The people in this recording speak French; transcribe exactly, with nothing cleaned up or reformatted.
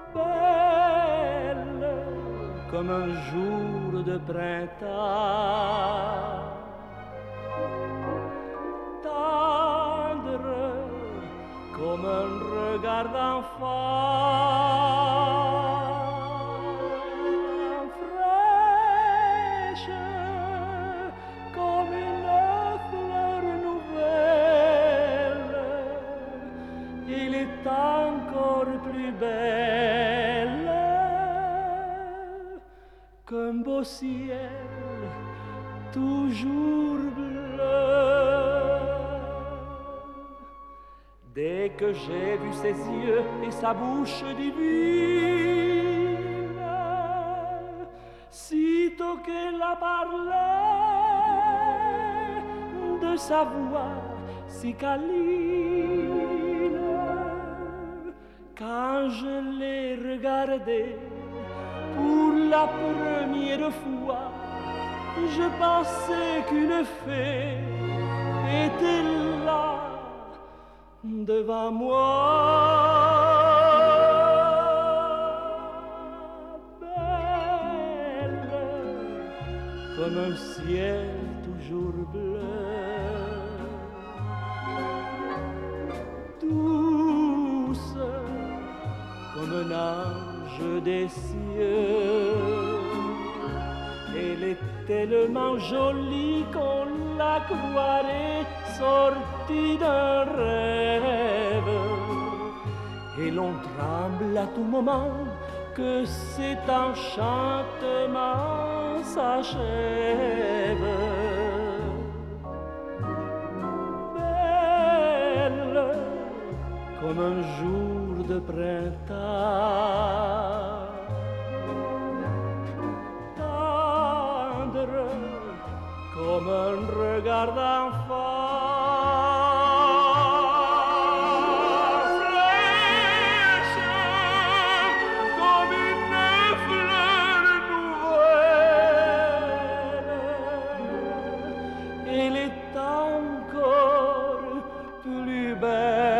belle comme un jour de printemps, tendre comme un regard d'enfant, fraîche comme une fleur nouvelle. Il est encore plus belle qu'un beau ciel toujours bleu. Dès que j'ai vu ses yeux et sa bouche divine, sitôt qu'elle a parlé de sa voix si câline, quand je l'ai regardée pour la première fois, je pensais qu'une fée était là devant moi. Belle comme un ciel toujours bleu, douce comme un ange des cieux. Elle est tellement jolie qu'on la croirait sortie d'un rêve. Et l'on tremble à tout moment que cet enchantement s'achève. Belle comme un jour de printemps, comme un regard d'enfant, fraîche comme une fleur nouvelle. Elle est encore plus belle